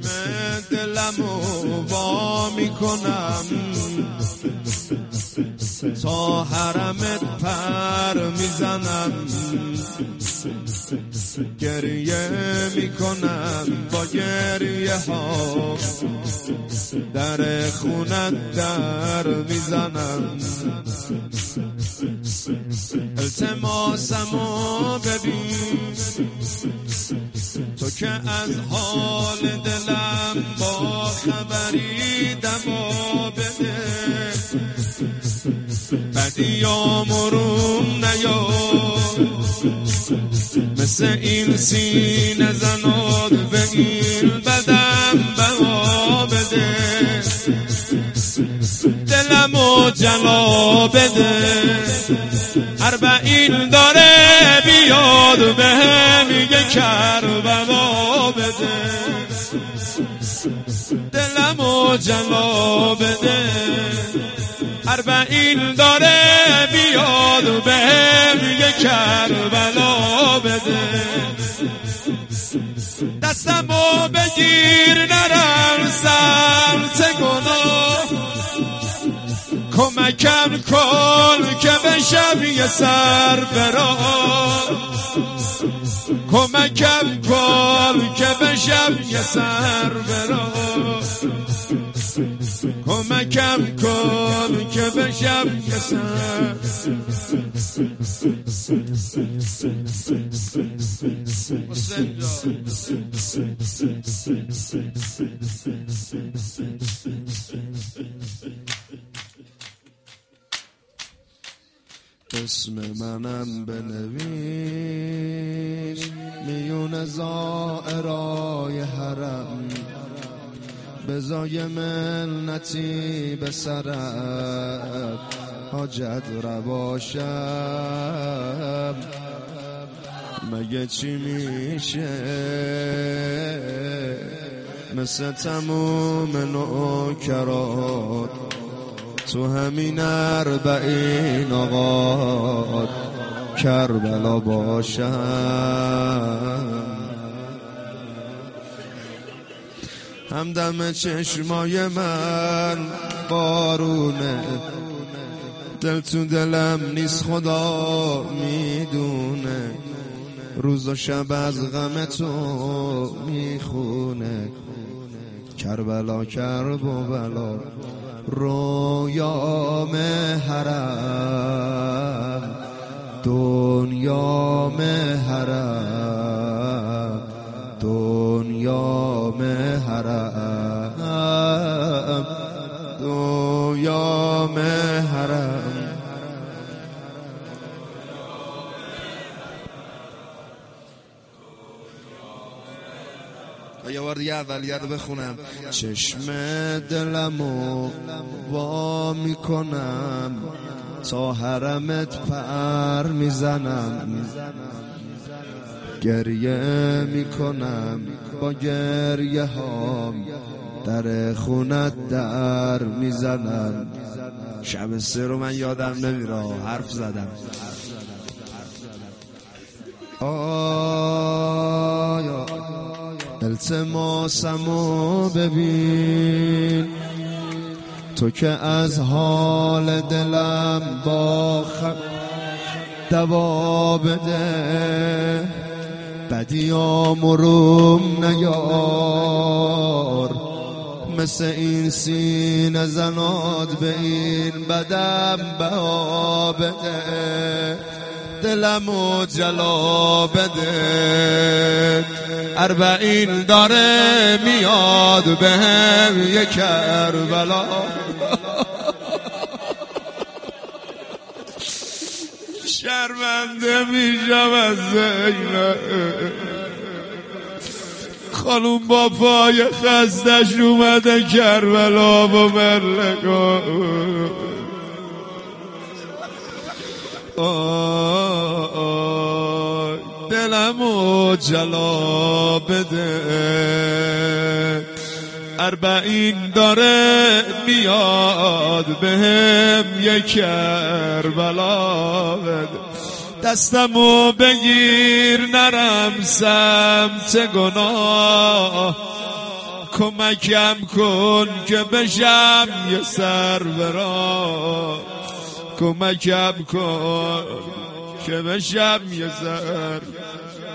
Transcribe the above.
دلمو وا میکنم تا حرمت پر میزنم گریه میکنم با گریه ها در خونت در میزنم التماسمو ببین تو که از حال دلم با خبری دوا بده بدیامون نیار مثل این سینه زناد به این بدم بها بده دلمو جلا بده اربعین داره بیاد به میگه کربلا بده دلمو جلا بده اربعین داره بیاد به میگه کربلا بده دستمو بگیر نرم سمت گناه کمکم کن که بشم یه سر براه کمکم کن که بشم یه سر براه کمکم کن که بشم یه سر اسم منم بنویس میون زائرای حرم بزای منتی به سرت حاجت رواشم مگه چی میشه مثل تموم نوکرات تو همین اربعین آقا کربلا باشم همدم چشمای من بارونه دل تو دلم نیست خدا میدونه روز و شب از غم تو میخونه کربلا کرب و بلا رویام حرم دنیام حرم دنیام حرم دنیام حرم یه بار دیگه اولیه رو بخونم چشم دلمو وا میکنم تا حرمت پر میزنم گریه میکنم با گریه هام در خونت در میزنم شب سه رو من یادم نمیره حرف زدم آیا التماسمو ببین تو که از حال دلم با دوا بده بدیامون نیار مثل این سینه زناد به این بدم بها بده دلمو جلا بده اربعین داره میاد به هم یه کربلا شرمنده میشم از زینب خانوم با پای خستش اومده کربلا و ملکا دلمو جلا بده اربعین داره میاد بهم یک کربلا بده دستمو بگیر نرم سمت گناه کمکم کن که بشم یه سربراز، کمکم کن که بشم یه سر